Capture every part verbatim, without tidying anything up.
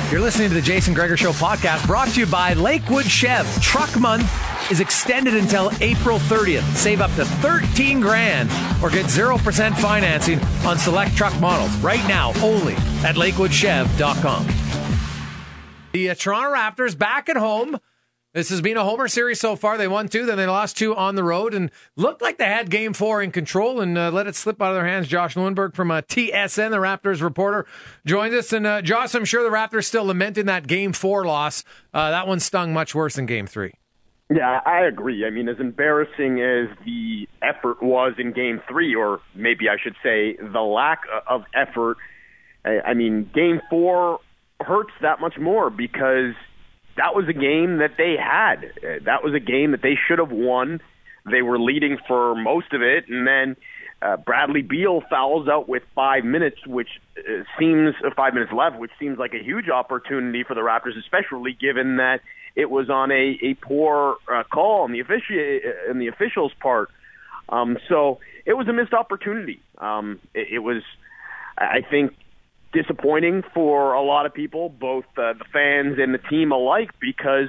You're listening to the Jason Gregor Show podcast, brought to you by Lakewood Chev. Truck Month is extended until April thirtieth. Save up to thirteen grand or get zero percent financing on select truck models right now only at lakewood chev dot com. The uh, Toronto Raptors back at home. This has been a homer series so far. They won two, then they lost two on the road, and looked like they had game four in control and uh, let it slip out of their hands. Josh Lewinberg from uh, T S N, the Raptors reporter, joins us. And uh, Josh, I'm sure the Raptors still lamenting that game four loss. Uh, that one stung much worse than game three. Yeah, I agree. I mean, as embarrassing as the effort was in game three, or maybe I should say the lack of effort, I, I mean, game four hurts that much more because that was a game that they had. That was a game that they should have won. They were leading for most of it, and then uh, Bradley Beal fouls out with five minutes, which uh, seems uh, five minutes left, which seems like a huge opportunity for the Raptors, especially given that it was on a, a poor uh, call on the offici- in the officials' part. Um, so it was a missed opportunity. Um, it, it was, I think, disappointing for a lot of people, both uh, the fans and the team alike, because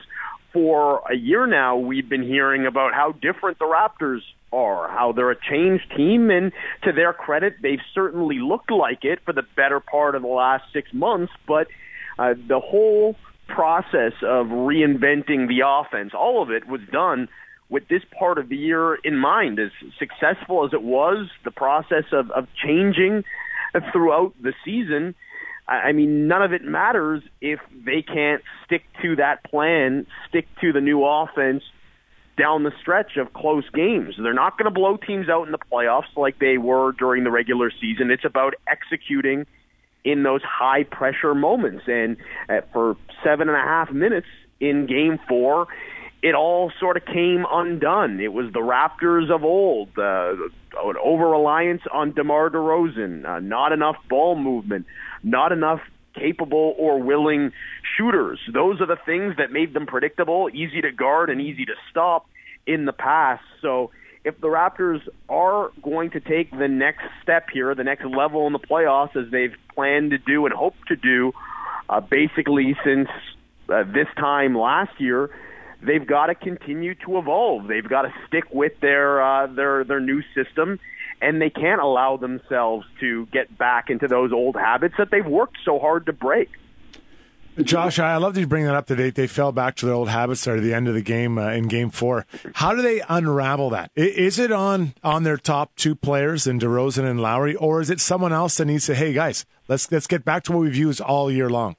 for a year now we've been hearing about how different the Raptors are, how they're a changed team, and to their credit, they've certainly looked like it for the better part of the last six months, but uh, the whole process of reinventing the offense, all of it was done with this part of the year in mind. As successful as it was, the process of, of changing throughout the season, I mean, none of it matters if they can't stick to that plan, stick to the new offense down the stretch of close games. They're not going to blow teams out in the playoffs like they were during the regular season. It's about executing in those high-pressure moments. And uh, for seven and a half minutes in Game four, it all sort of came undone. It was the Raptors of old, uh, an over-reliance on DeMar DeRozan, uh, not enough ball movement, not enough capable or willing shooters. Those are the things that made them predictable, easy to guard, and easy to stop in the past. So if the Raptors are going to take the next step here, the next level in the playoffs, as they've planned to do and hope to do uh, basically since uh, this time last year, they've got to continue to evolve. They've got to stick with their uh, their their new system, and they can't allow themselves to get back into those old habits that they've worked so hard to break. Josh, I love that you bring that up to date. They fell back to their old habits there at the end of the game uh, in Game Four. How do they unravel that? Is it on on their top two players in DeRozan and Lowry, or is it someone else that needs to? Hey guys, let's let's get back to what we've used all year long.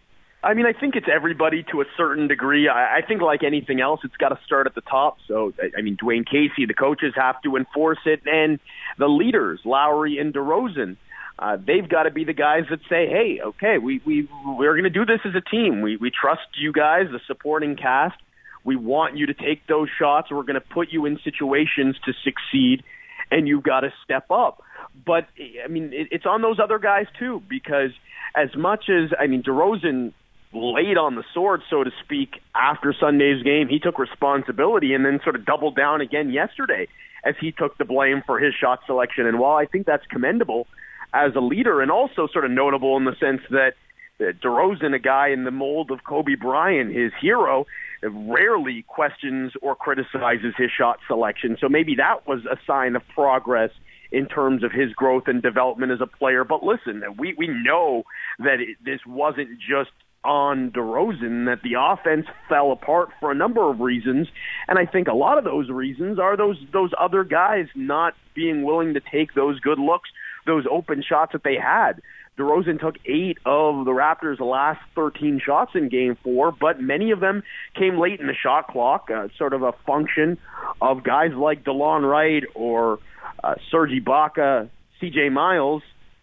I mean, I think it's everybody to a certain degree. I, I think like anything else, it's got to start at the top. So, I mean, Dwayne Casey, the coaches have to enforce it, and the leaders, Lowry and DeRozan, uh, they've got to be the guys that say, hey, okay, we, we, we're going to do this as a team. We, we trust you guys, the supporting cast. We want you to take those shots. We're going to put you in situations to succeed, and you've got to step up. But, I mean, it, it's on those other guys, too, because as much as, I mean, DeRozan laid on the sword, so to speak, after Sunday's game. He took responsibility and then sort of doubled down again yesterday as he took the blame for his shot selection. And while I think that's commendable as a leader, and also sort of notable in the sense that DeRozan, a guy in the mold of Kobe Bryant, his hero, rarely questions or criticizes his shot selection. So maybe that was a sign of progress in terms of his growth and development as a player. But listen, we, we know that it, this wasn't just on DeRozan, that the offense fell apart for a number of reasons, and I think a lot of those reasons are those those other guys not being willing to take those good looks, those open shots that they had. DeRozan took eight of the Raptors' last thirteen shots in Game four, but many of them came late in the shot clock, uh, sort of a function of guys like DeLon Wright or uh, Serge Ibaka, C J Miles,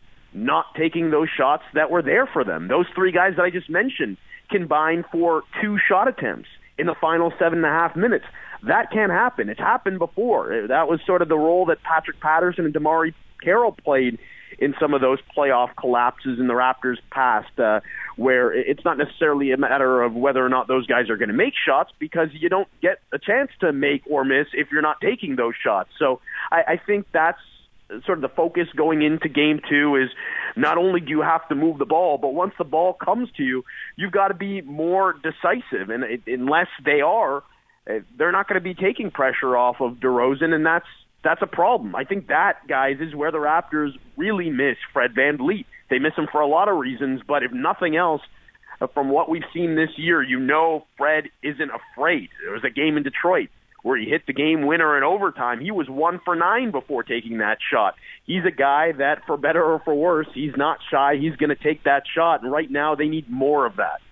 not taking those shots that were there for them. Those three guys that I just mentioned combined for two shot attempts in the final seven and a half minutes. That can't happen. It's happened before. That was sort of the role that Patrick Patterson and DeMar Carroll played in some of those playoff collapses in the Raptors' past, uh, where it's not necessarily a matter of whether or not those guys are going to make shots, because you don't get a chance to make or miss if you're not taking those shots. So I, I think that's sort of the focus going into game two is not only do you have to move the ball, but once the ball comes to you, you've got to be more decisive. And it, unless they are, they're not going to be taking pressure off of DeRozan, and that's that's a problem. I think that, guys, is where the Raptors really miss Fred VanVleet. They miss him for a lot of reasons, but if nothing else, from what we've seen this year, you know Fred isn't afraid. There was a game in Detroit where he hit the game winner in overtime. He was one for nine before taking that shot. He's a guy that, for better or for worse, he's not shy. He's going to take that shot, and right now they need more of that.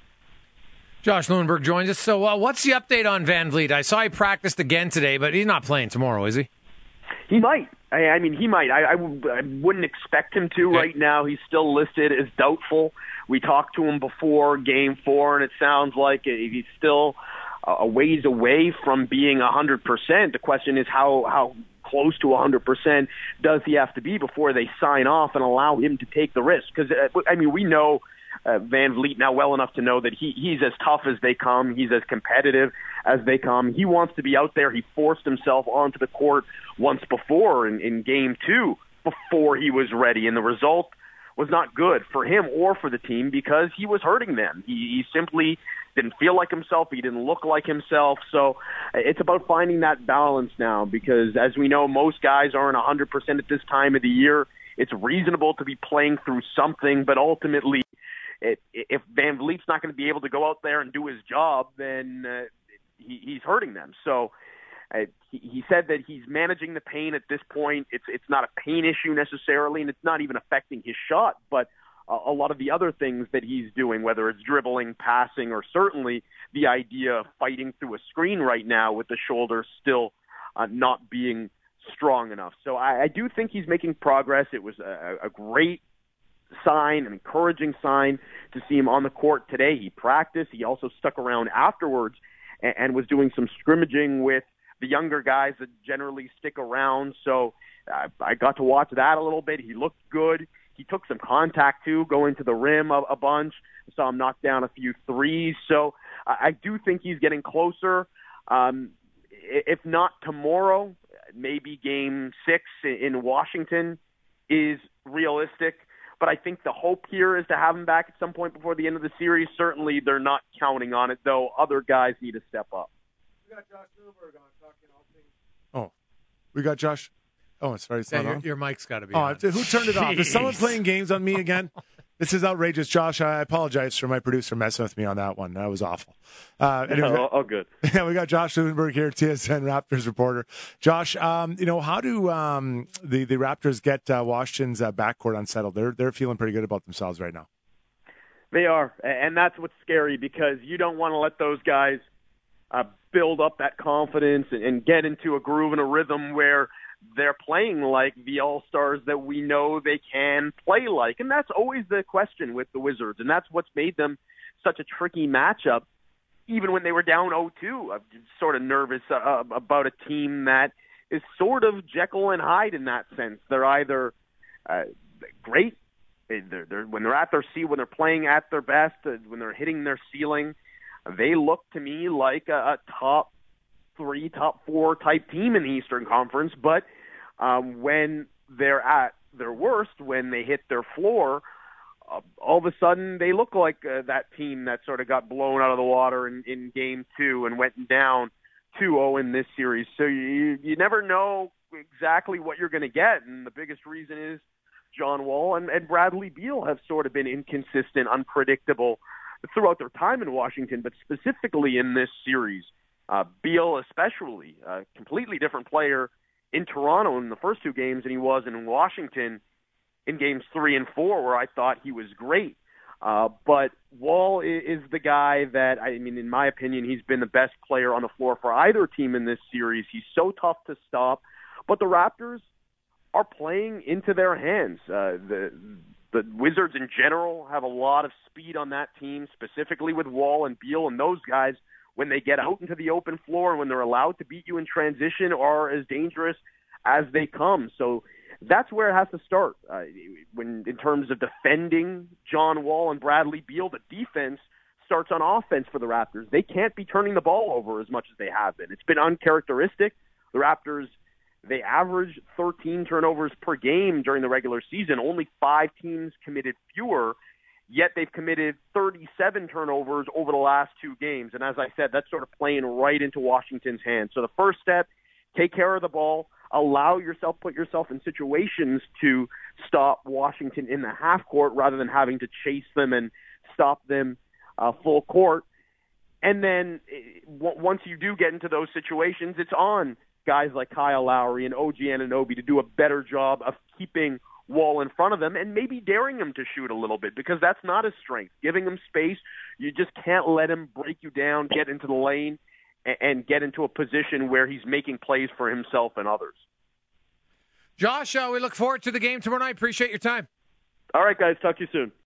Josh Lewenberg joins us. So uh, what's the update on VanVleet? I saw he practiced again today, but he's not playing tomorrow, is he? He might. I, I mean, he might. I, I, w- I wouldn't expect him to okay. right now. He's still listed as doubtful. We talked to him before game four, and it sounds like he's still a ways away from being one hundred percent. The question is how, how close to one hundred percent does he have to be before they sign off and allow him to take the risk? Because, uh, I mean, we know uh, VanVleet now well enough to know that he, he's as tough as they come. He's as competitive as they come. He wants to be out there. He forced himself onto the court once before in, in game two before he was ready, and the result was not good for him or for the team because he was hurting them. He, he simply didn't feel like himself. He didn't look like himself. So it's about finding that balance now because, as we know, most guys aren't one hundred percent at this time of the year. It's reasonable to be playing through something, but ultimately, it, if VanVleet's not going to be able to go out there and do his job, then uh, he, he's hurting them. So uh, he, he said that he's managing the pain at this point. It's it's not a pain issue necessarily, and it's not even affecting his shot, but a lot of the other things that he's doing, whether it's dribbling, passing, or certainly the idea of fighting through a screen right now with the shoulder still uh, not being strong enough. So I, I do think he's making progress. It was a, a great sign, an encouraging sign to see him on the court today. He practiced. He also stuck around afterwards and, and was doing some scrimmaging with the younger guys that generally stick around. So uh, I got to watch that a little bit. He looked good. He took some contact, too, going to the rim a, a bunch. I saw him knock down a few threes. So I, I do think he's getting closer. Um, if not tomorrow, maybe game six in Washington is realistic. But I think the hope here is to have him back at some point before the end of the series. Certainly they're not counting on it, though. Other guys need to step up. We got Josh Lewenberg on talking all things. Oh, we got Josh. Oh, sorry, it's yeah, not your, on. your mic's got to be oh, on. Who turned it off? Jeez. Is someone playing games on me again? This is outrageous, Josh. I apologize for my producer messing with me on that one. That was awful. Uh, anyway, no, all good. Yeah, we got Josh Lewenberg here, T S N Raptors reporter. Josh, um, you know, how do um, the the Raptors get uh, Washington's uh, backcourt unsettled? They're they're feeling pretty good about themselves right now. They are, and that's what's scary because you don't want to let those guys uh, build up that confidence and, and get into a groove and a rhythm where they're playing like the all-stars that we know they can play like. And that's always the question with the Wizards, and that's what's made them such a tricky matchup. Even when they were down oh two, I'm sort of nervous uh, about a team that is sort of Jekyll and Hyde in that sense. They're either uh, great, they're, they're, when they're at their sea, when they're playing at their best, uh, when they're hitting their ceiling, they look to me like a, a top three, top four type team in the Eastern Conference, but um, when they're at their worst, when they hit their floor, uh, all of a sudden they look like uh, that team that sort of got blown out of the water in, in game two and went down two oh in this series. So you, you never know exactly what you're going to get, and the biggest reason is John Wall and, and Bradley Beal have sort of been inconsistent, unpredictable throughout their time in Washington, but specifically in this series. Uh, Beal especially, a completely different player in Toronto in the first two games than he was in Washington in games three and four, where I thought he was great. Uh, but Wall is, is the guy that, I mean, in my opinion, he's been the best player on the floor for either team in this series. He's so tough to stop. But the Raptors are playing into their hands. Uh, the the Wizards in general have a lot of speed on that team, specifically with Wall and Beal, and those guys, when they get out into the open floor and when they're allowed to beat you in transition, are as dangerous as they come. So that's where it has to start. Uh, when in terms of defending John Wall and Bradley Beal, the defense starts on offense for the Raptors. They can't be turning the ball over as much as they have been. It's been uncharacteristic. The Raptors They averaged thirteen turnovers per game during the regular season. Only five teams committed fewer, yet they've committed thirty-seven turnovers over the last two games. And as I said, that's sort of playing right into Washington's hands. So the first step, take care of the ball, allow yourself, put yourself in situations to stop Washington in the half court rather than having to chase them and stop them uh, full court. And then w- once you do get into those situations, it's on guys like Kyle Lowry and O G Anunoby to do a better job of keeping Wall in front of them and maybe daring him to shoot a little bit, because that's not his strength. Giving him space, you just can't let him break you down, get into the lane, and, and get into a position where he's making plays for himself and others. Josh, uh, we look forward to the game tomorrow night. Appreciate your time. All right, guys. Talk to you soon.